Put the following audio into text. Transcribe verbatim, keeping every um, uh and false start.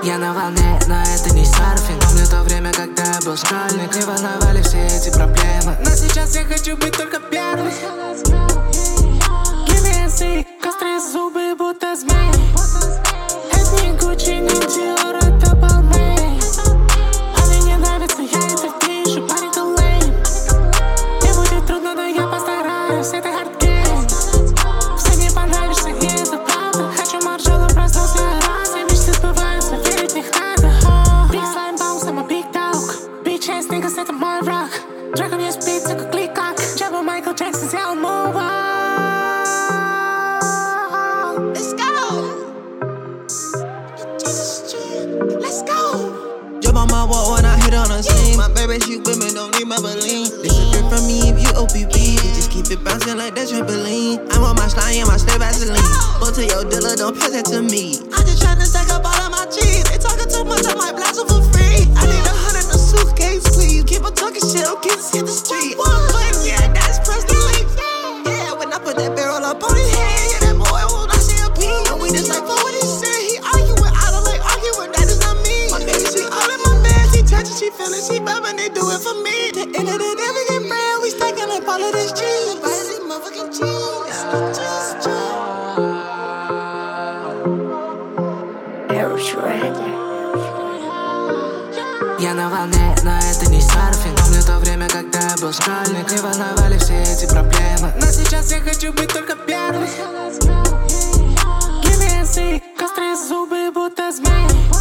Я на волне, но это не серфинг. Помню то время, когда я был школьник. Не волновали все эти проблемы, но сейчас я хочу быть только первым. Give me a C, острые зубы, будто змей. Это не Gucci, не Dior, это Balmain. А мне не нравится, я это пишу, парень, ты lame. Мне будет трудно, но я постараюсь, это hard game. Все не понравишься, и это правда. Хочу Марджелло, проснулся раз, и мечты сбываются, верить в них надо. Big slime bounce, I'm a big dog. Bitch ass niggas, это мой рок. Трек у меня спит, как клик-как. Джаба Майкл Джексон сделал move on. Let's go. Let's go. Jump on my wall when I hit on the scene. My baby, she with me, don't need Maybelline. This a grip from me if you O P B. Just keep it bouncing like that trampoline. I want my slime and my slip Vaseline. Go to your dealer, don't pass that to me. I just tryna stack up all of my cheese. They talking too much, I might blast them for free. I need a hundred in a suitcase, please. Keep on talking shit, don't get hit the street. One foot, yeah, that's Preston Lee. Yeah, when I put that barrel up on his head, yeah, that boy won't not see a pee. And we just like, for what he said, he arguing, I don't like arguing, that is not me. My baby, she all in my bed, she touching, she feeling, she bumping, they do it for me. The end of the day, we get bread, we stacking like all of this cheese. Bite these motherfucking cheese. Just, just. Я на волне, но это не серфинг. Помню то время, когда я был школьник. Не волновали все эти проблемы, но сейчас я хочу быть только первым. Give me a C, острые зубы, будто змей.